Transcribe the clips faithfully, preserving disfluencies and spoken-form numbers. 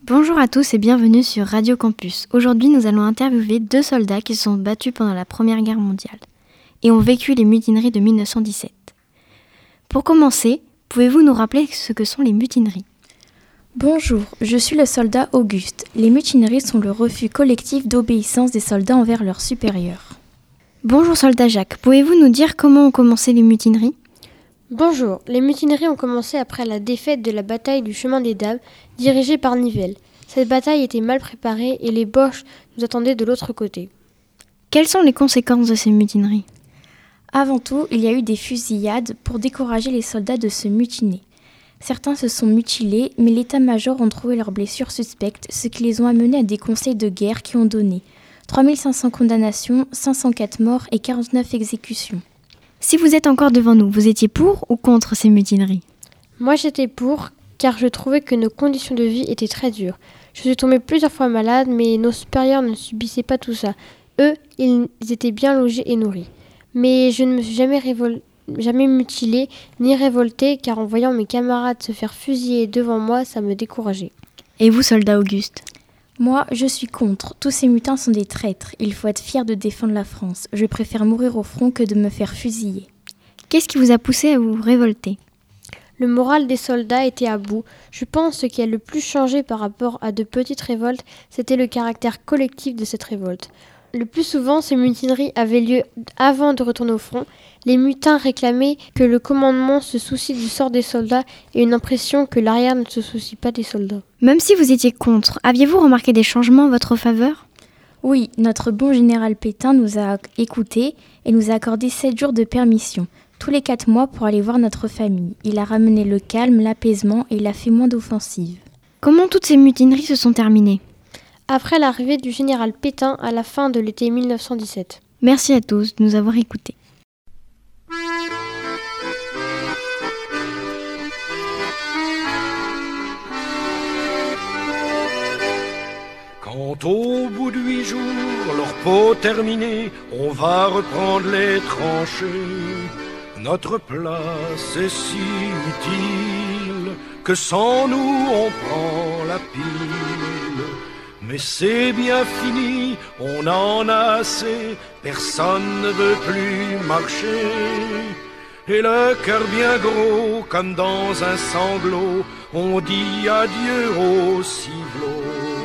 Bonjour à tous et bienvenue sur Radio Campus. Aujourd'hui, nous allons interviewer deux soldats qui se sont battus pendant la Première Guerre mondiale et ont vécu les mutineries de mille neuf cent dix-sept. Pour commencer, pouvez-vous nous rappeler ce que sont les mutineries ? Bonjour, je suis le soldat Auguste. Les mutineries sont le refus collectif d'obéissance des soldats envers leurs supérieurs. Bonjour soldat Jacques, pouvez-vous nous dire comment ont commencé les mutineries ? Bonjour, les mutineries ont commencé après la défaite de la bataille du Chemin des Dames, dirigée par Nivelle. Cette bataille était mal préparée et les Boches nous attendaient de l'autre côté. Quelles sont les conséquences de ces mutineries ? Avant tout, il y a eu des fusillades pour décourager les soldats de se mutiner. Certains se sont mutilés, mais l'état-major ont trouvé leurs blessures suspectes, ce qui les ont amenés à des conseils de guerre qui ont donné trois mille cinq cents condamnations, cinq cent quatre morts et quarante-neuf exécutions. Si vous êtes encore devant nous, vous étiez pour ou contre ces mutineries ? Moi j'étais pour, car je trouvais que nos conditions de vie étaient très dures. Je suis tombée plusieurs fois malade, mais nos supérieurs ne subissaient pas tout ça. Eux, ils étaient bien logés et nourris. Mais je ne me suis jamais, révol... jamais mutilée ni révoltée, car en voyant mes camarades se faire fusiller devant moi, ça me décourageait. Et vous, soldat Auguste ? Moi, je suis contre. Tous ces mutins sont des traîtres. Il faut être fier de défendre la France. Je préfère mourir au front que de me faire fusiller. Qu'est-ce qui vous a poussé à vous révolter ? Le moral des soldats était à bout. Je pense que ce qui a le plus changé par rapport à de petites révoltes, c'était le caractère collectif de cette révolte. Le plus souvent, ces mutineries avaient lieu avant de retourner au front. Les mutins réclamaient que le commandement se soucie du sort des soldats et une impression que l'arrière ne se soucie pas des soldats. Même si vous étiez contre, aviez-vous remarqué des changements en votre faveur ? Oui, notre bon général Pétain nous a écoutés et nous a accordé sept jours de permission, tous les quatre mois pour aller voir notre famille. Il a ramené le calme, l'apaisement et il a fait moins d'offensives. Comment toutes ces mutineries se sont terminées ? Après l'arrivée du général Pétain à la fin de l'été mille neuf cent dix-sept. Merci à tous de nous avoir écoutés. Quand au bout de huit jours, leur peau terminée, on va reprendre les tranchées. Notre place est si utile que sans nous on prend la pile. Mais c'est bien fini, on en a assez, personne ne veut plus marcher. Et le cœur bien gros, comme dans un sanglot, on dit adieu au ciblot.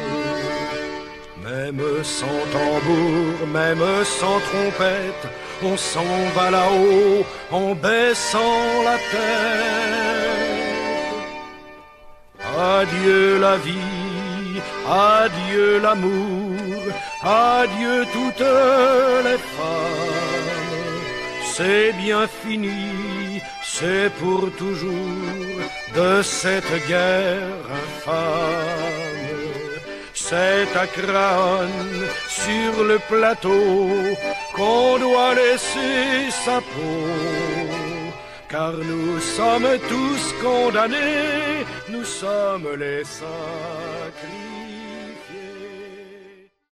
Même sans tambour, même sans trompette, on s'en va là-haut en baissant la tête. Adieu la vie, adieu l'amour, adieu toutes les femmes. C'est bien fini, c'est pour toujours de cette guerre infâme. C'est à Craonne, sur le plateau, qu'on doit laisser sa peau. Car nous sommes tous condamnés, nous sommes les sacrifiés.